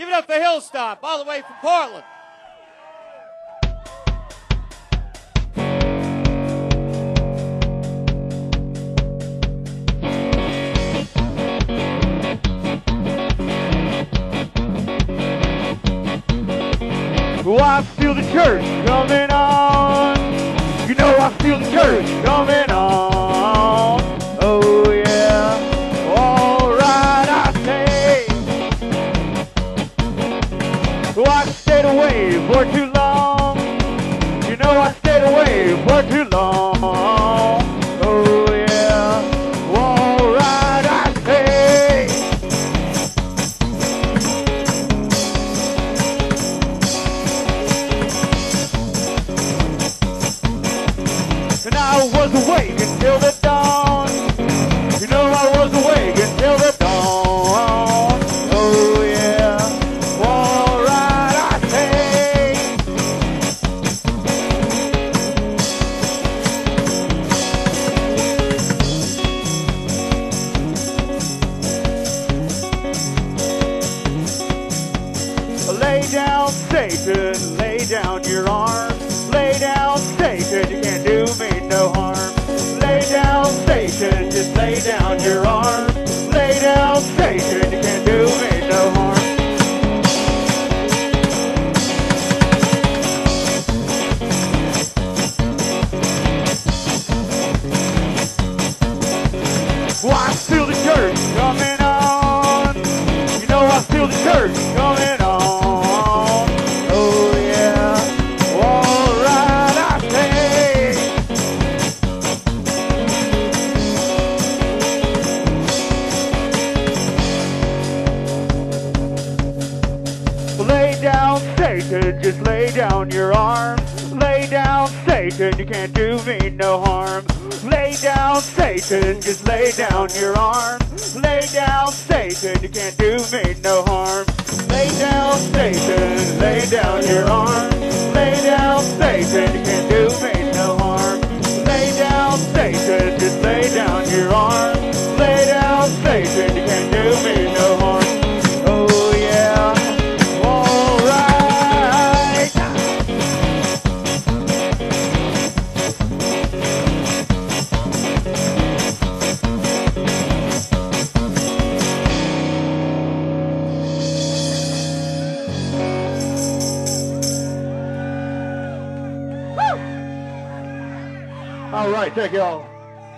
Give it up for Hillstop, all the way from Portland. Oh, I feel the church coming on. You know I feel the church coming on. Oh yeah, all right I say. Oh, I stayed away for too long. You know I stayed away for too long. Oh yeah, all right I say. And I was awake until the dawn. You know I was awake until the dawn. Oh yeah, all right I say. Lay down, Satan, lay down your arms. Lay down, Satan, you can't do me no harm. Lay down, Satan, just lay down your arms. Lay down, Satan, you can't do me no harm. Well, I feel the church coming on. You know I feel the church coming on. Oh yeah, all right I say. Lay down, Satan, just lay down your arms. Lay down, Satan, you can't do me no harm. Lay down, Satan, just lay down your arms. Lay down, Satan, you can't do me no harm. Lay down, Satan, lay down your arms. Lay down, Satan, you can't do me no harm. Lay down, Satan, just lay down your arms. Lay down, Satan, you can't do me no harm. Oh yeah, all right. All right, thank you all.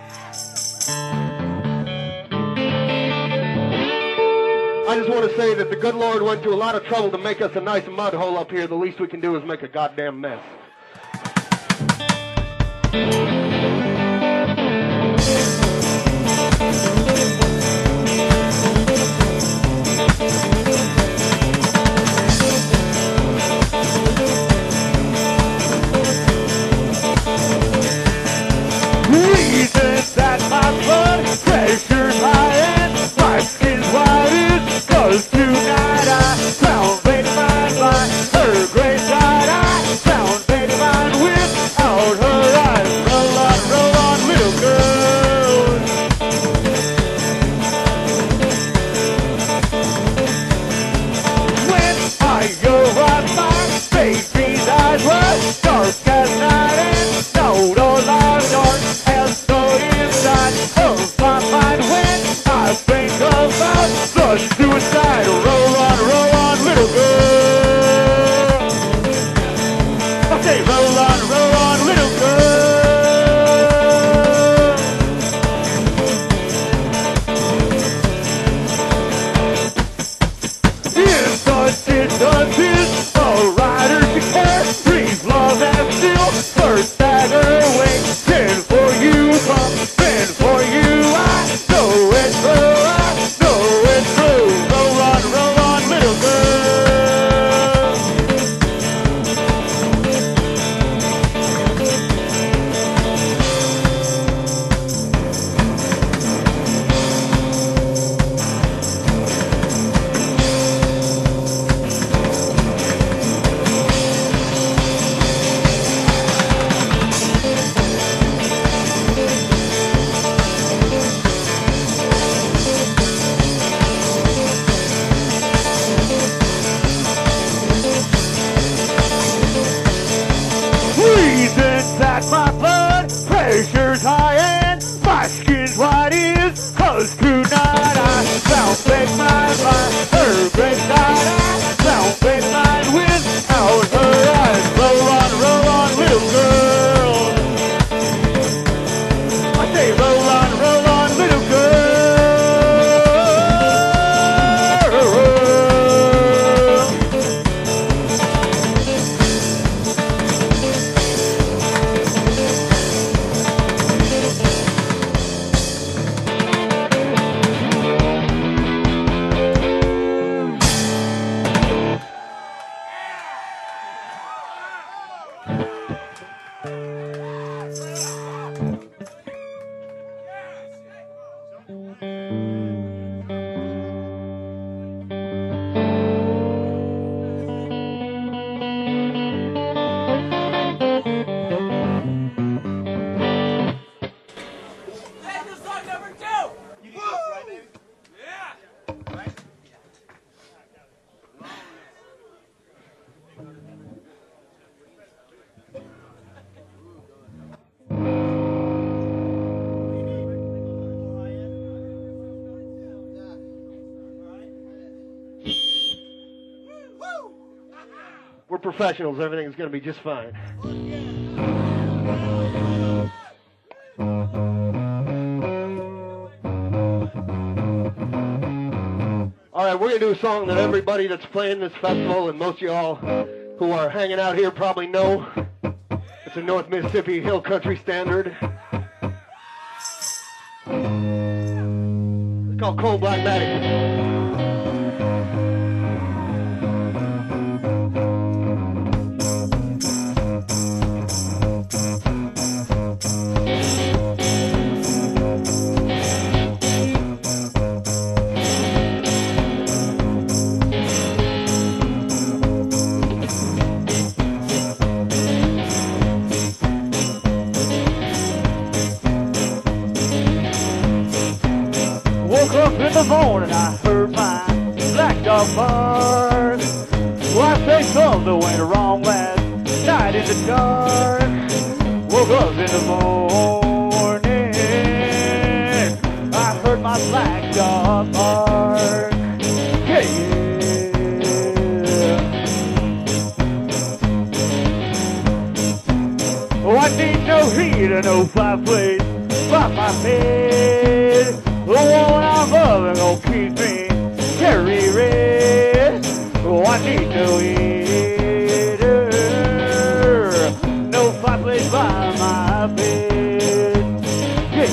I just want to say that the good Lord went to a lot of trouble to make us a nice mud hole up here. The least we can do is make a goddamn mess. Reason that my blood pressure's high and my skin's white is 'cause tonight I found baby mine by her gray side. I found baby mine without her eyes. Roll on, little girl. We're professionals. Everything's going to be just fine. All right, we're going to do a song that everybody that's playing this festival and most of y'all who are hanging out here probably know. It's a North Mississippi Hill Country standard. It's called Cold Black Matic. Woke up in the morning, I heard my black dog bark. Well, I say something went wrong last night in the dark. Woke up in the morning, I heard my black dog bark. Yeah, yeah. Oh, I need no heat or no fireplace by my bed. The one I'm loving gon' keep me cherry red. Oh, I need no heater, no fireplace by my bed. Yeah.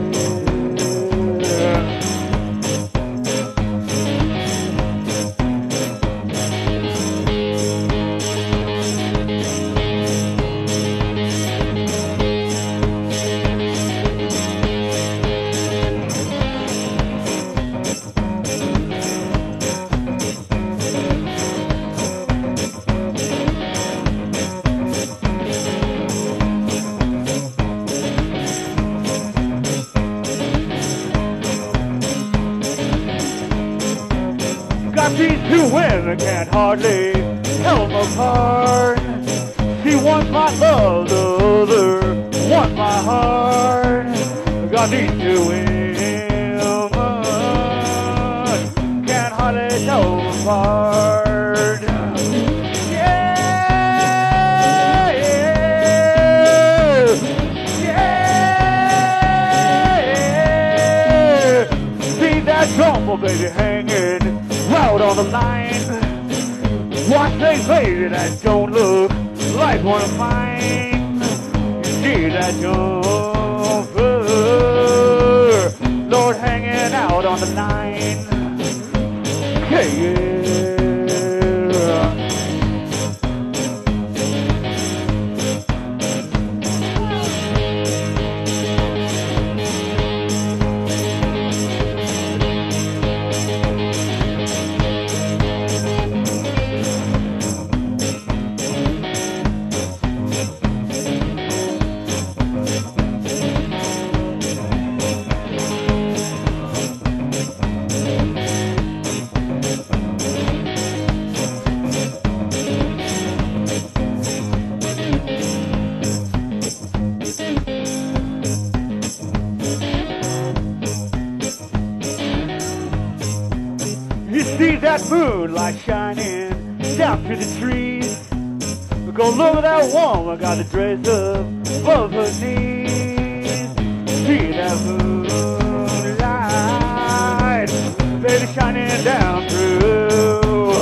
Got these two women, can't hardly tell them apart. She wants my love, the other wants my heart. Got these two women, can't hardly tell them apart. Yeah, yeah, yeah. See that jumbo baby hanging out on the line. Watch they baby that don't look like one of mine. See that jumper, Lord, hanging out on the line. Yeah, yeah. You see that moonlight shining down through the trees. Go look at that woman, got the dress up above her knees. See that moonlight, baby, shining down through.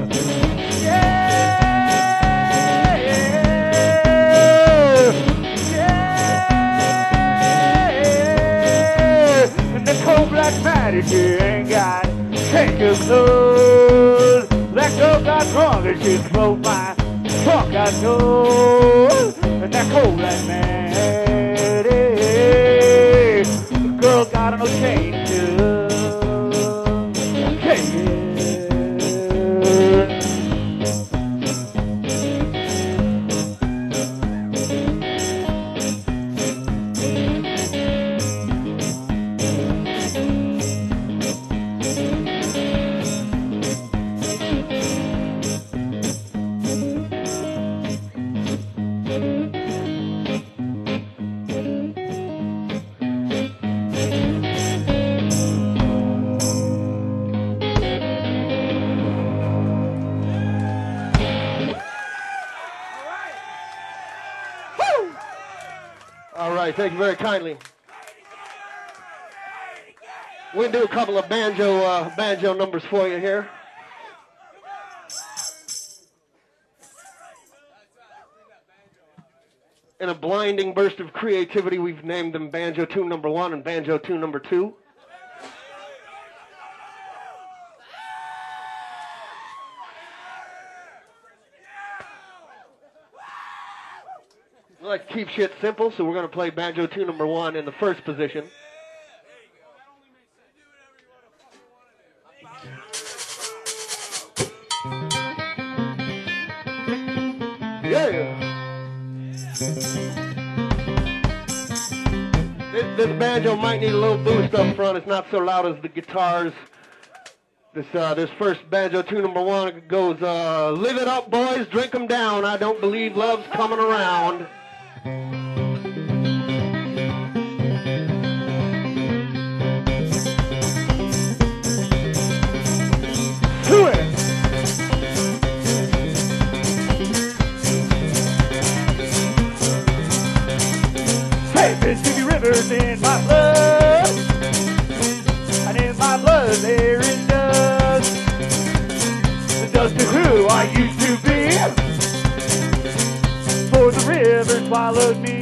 Yeah, yeah, yeah. And the cold black matter, she ain't got take her clothes. That girl got drunk and she drove my truck outdoors. And that cold black man, the girl got no chain too. Yeah. right, thank you very kindly. We'll do a couple of banjo numbers for you here. In a blinding burst of creativity, we've named them Banjo Tune Number 1 and Banjo Tune Number 2. We like to keep shit simple, so we're going to play Banjo Tune Number 1 in the first position. Yeah. This banjo might need a little boost up front. It's not so loud as the guitars. This first Banjo Tune Number 1 goes, live it up, boys, drink 'em down. I don't believe love's coming around. To it. Hey, Mississippi River's in my blood, and in my blood there is dust. The dust of who I used to be, for the river swallowed me,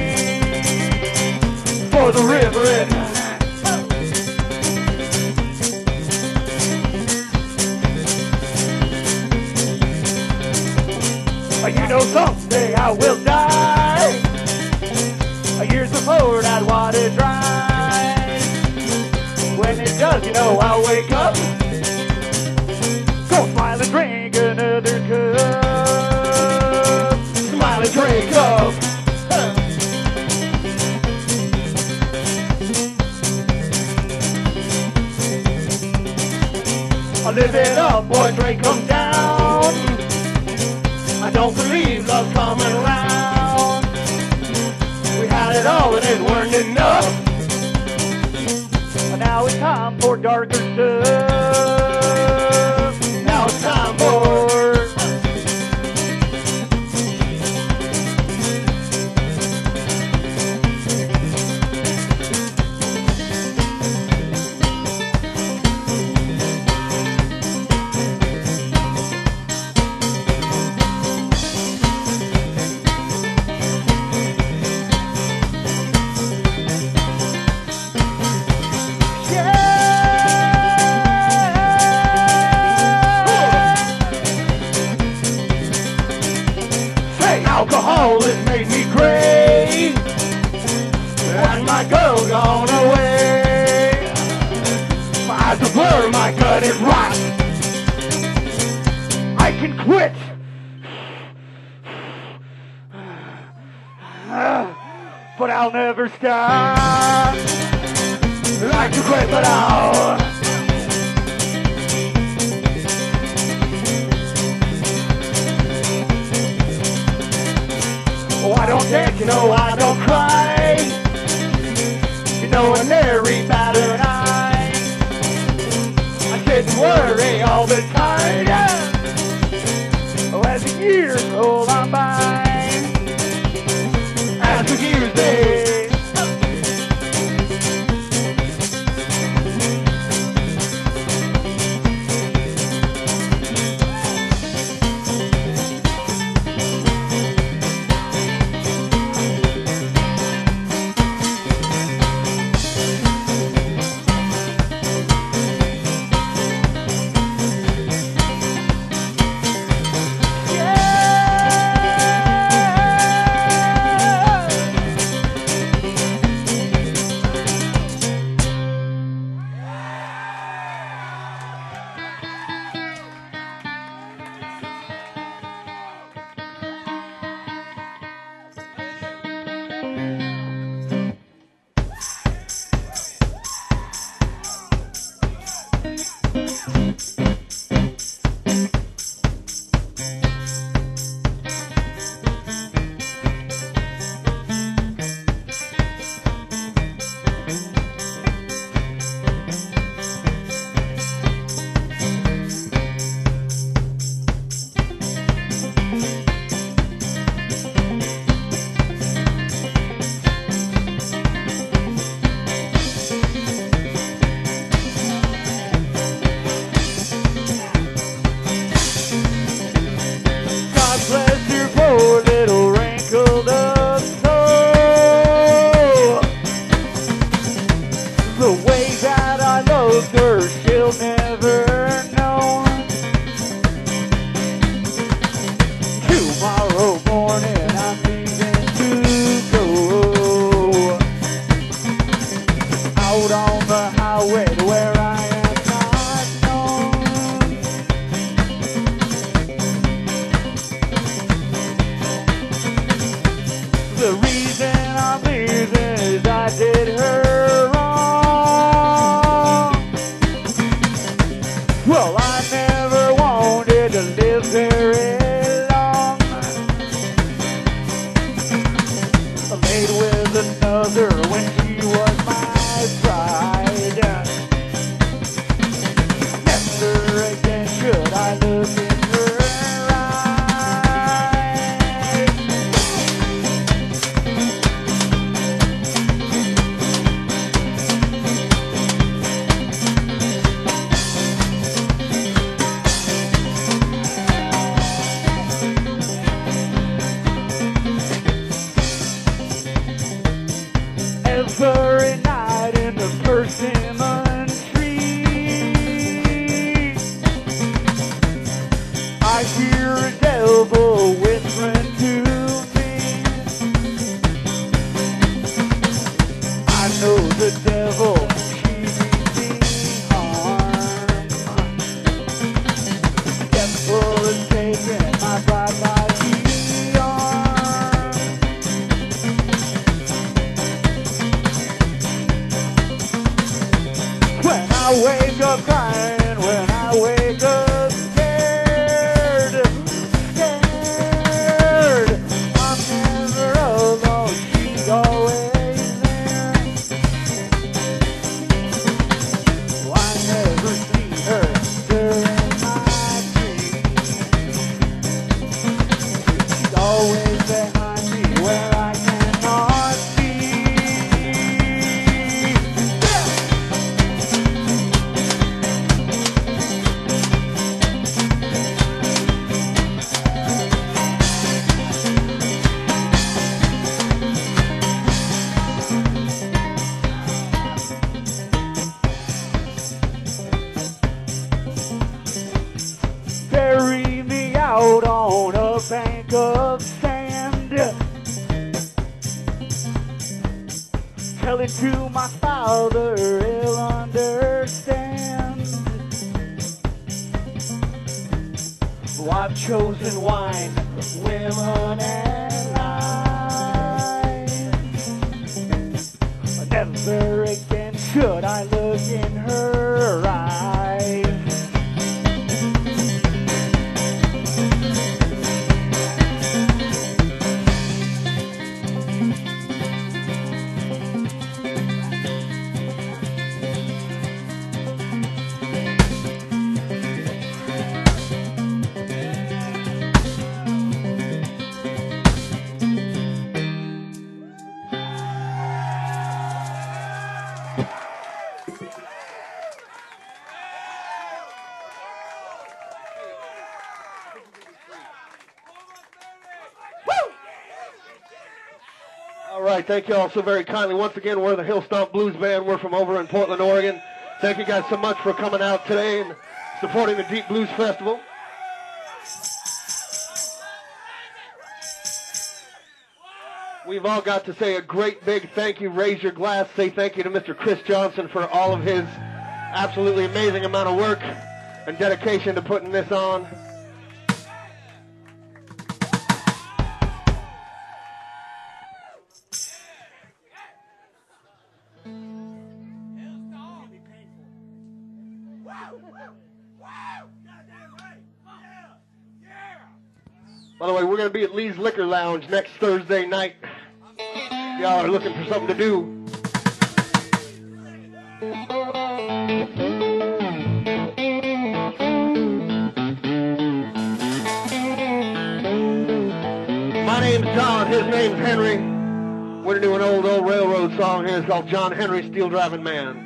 for the river and you know someday I will die. Years before that water dries. When it does, you know I'll wake up, go smile and drink another cup. Smile and drink up. I'll live it up, boy, drink 'em down. I don't believe love's coming around. We had it all and it weren't enough. But now it's time for darker stuff. Now it's time for alcohol has made me gray, and my girl gone away. My eyes are blurred, my gut is rot. I can quit, but I'll never stop. I can quit, but I'll oh, I don't dance, you know I don't cry. You know I'm very bad at night. I shouldn't worry all the time. Oh, as the years roll on by, as the years they bank of sand. Tell it to my father, he'll understand. Oh, I've chosen wine, women, and lies. Never again should I look in her eyes. All right, thank you all so very kindly. Once again, we're the Hill Stomp Blues Band. We're from over in Portland, Oregon. Thank you guys so much for coming out today and supporting the Deep Blues Festival. We've all got to say a great big thank you. Raise your glass. Say thank you to Mr. Chris Johnson for all of his absolutely amazing amount of work and dedication to putting this on. By the way, we're going to be at Lee's Liquor Lounge next Thursday night. Y'all are looking for something to do. My name's John. His name's Henry. We're going to do an old railroad song here. It's called John Henry, Steel Driving Man.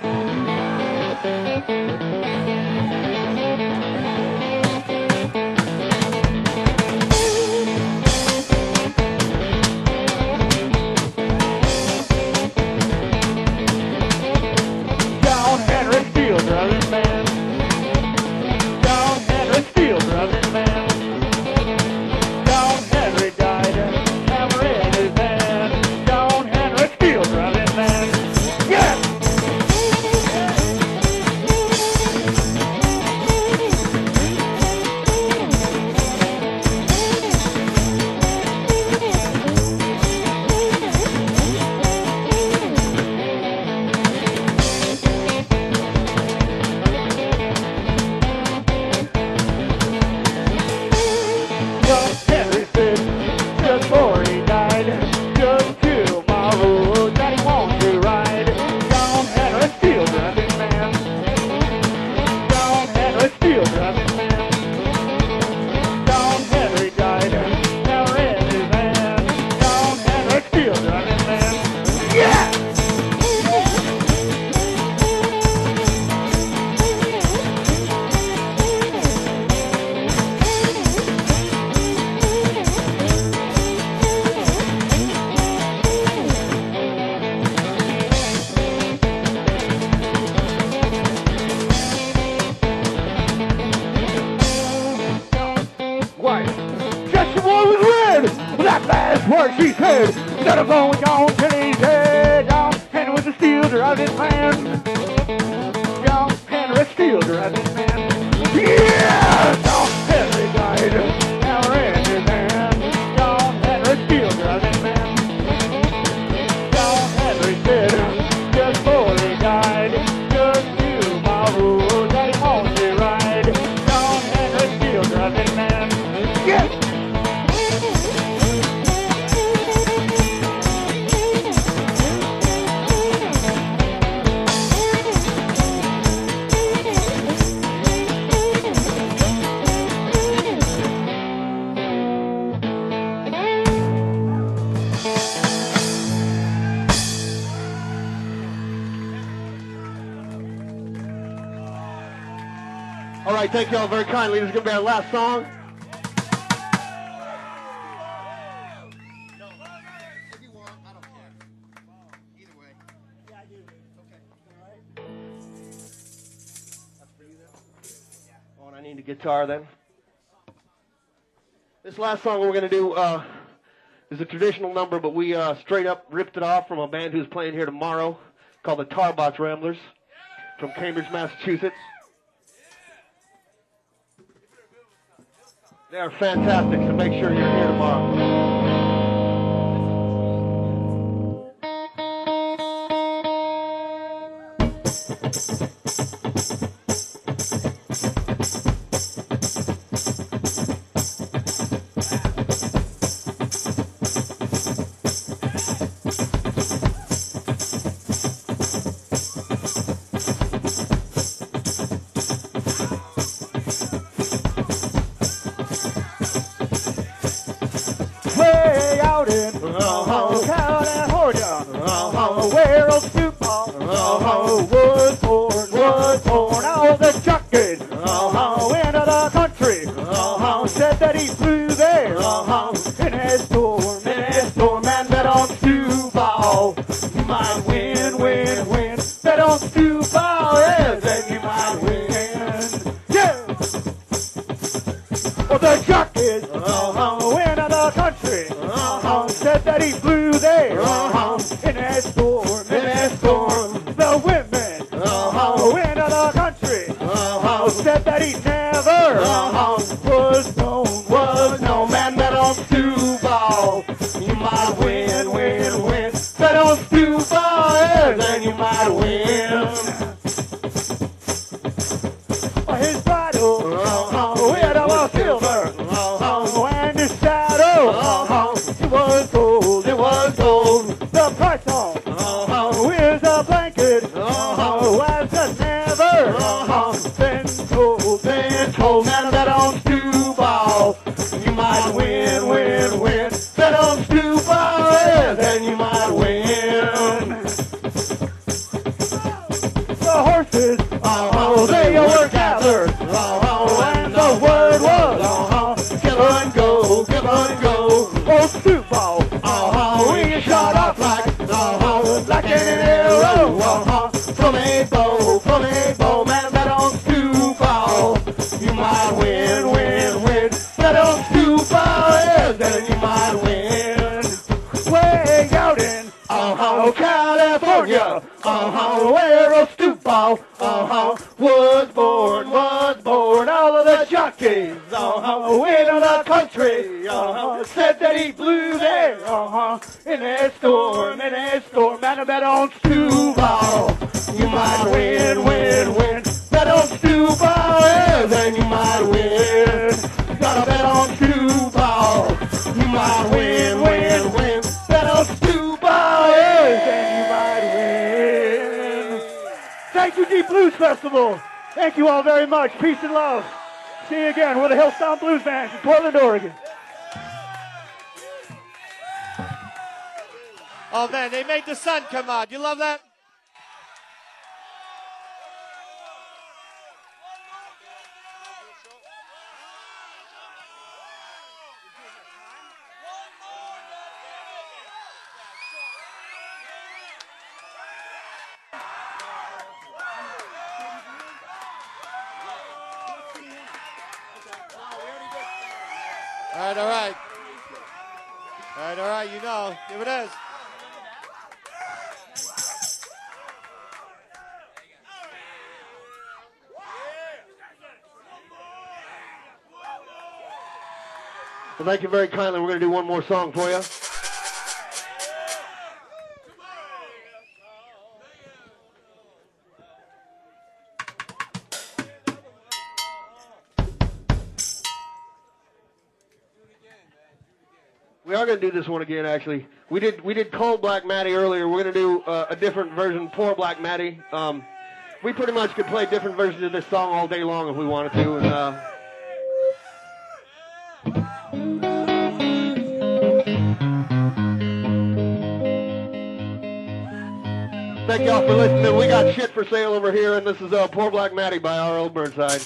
Thank you all very kindly. This is going to be our last song. Oh, and I need a guitar then. This last song we're going to do is a traditional number, but we straight up ripped it off from a band who's playing here tomorrow called the Tarbox Ramblers from Cambridge, Massachusetts. They are fantastic, so make sure you're here tomorrow. Way out in California, where old Snoop Dogg was born. All the junkies into the country said that he flew there in a storm, and bet on Snoop Dogg. You might win. Bet on Snoop Dogg, yeah, then you might win. Yeah. Well, the junkies into the country said that he flew there in a storm. The women into the country said that he never was known. Man, bet on Snoop Dogg. You might win. Bet on Snoop Dogg, yeah, then you might win. His bridle with a silver and his saddle it was gold. The price on with a blanket was never been told. Man, bet on Snoop Dogg. You might win. Bet on Snoop Dogg, yeah, then you might win. The horses, they were gathered, and the word was, give and go. Oh, Snoop Dogg, we shot off like an arrow from a bow. Man, bet on Snoop Dogg. You might win. Bet on Snoop Dogg, yeah, then you might win. Way out in California, where old Snoop Dogg was born. All of the jockeys in the country said that he flew there in a storm. Man, bet on Snoop Dogg. You might win. Bet on Snoop Dogg, yeah, then you might win. Gotta bet on Snoop Dogg. You might win. Bet on Snoop Dogg, yeah, then you might win. Thank you, Deep Blues Festival. Thank you all very much. Peace and love. See you again. We're the Hillsong Blues Band from Portland, Oregon. Oh man, they made the sun come out. You love that? All right, you know. Here it is. Well, thank you very kindly. We're going to do one more song for you. We are going to do this one again, actually. We did Cold Black Maddie earlier. We're going to do a different version, Poor Black Maddie. We pretty much could play different versions of this song all day long if we wanted to. And, thank y'all for listening. We got shit for sale over here, and this is Poor Black Maddie by R.L. Burnside.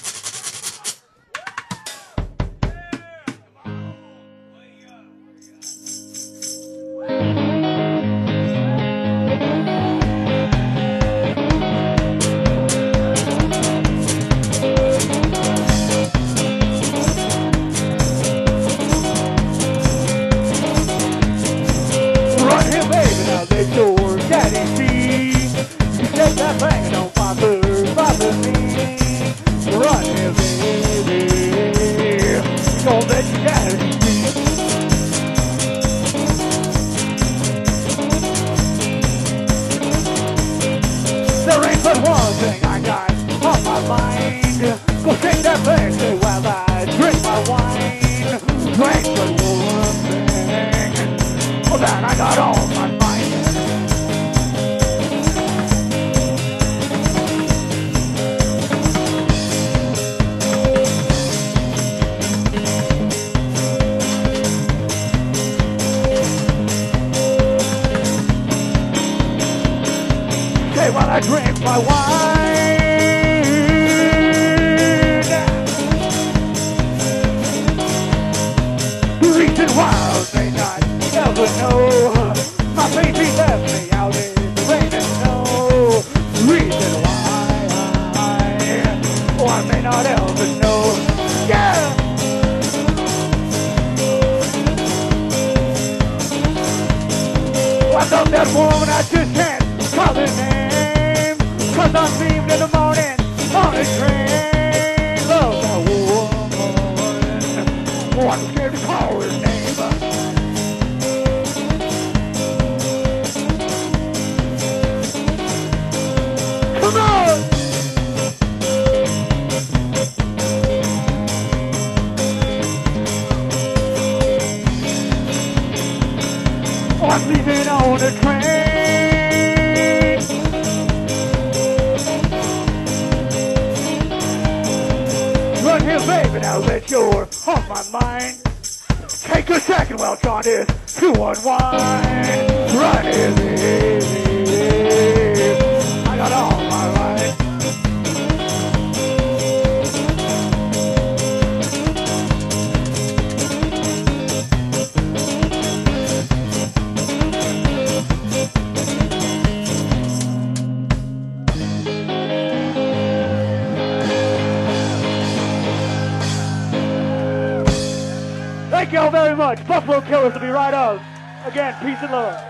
my wine. The reason why I may not ever know my baby left me out in the rain and snow. The reason why I may not ever know. Yeah! I love that woman, I just can't call her name. 'Cause I beamed in the morning on a train. Love that woman, oh, I'm scared to call her name. Come on! Oh, I'm leaving on a train. Run here, baby, now that you're on my mind. Take a second while John is to unwind. Run here, baby. I got all my life. Thank y'all very much. Buffalo Killers will be right up. Again, peace and love.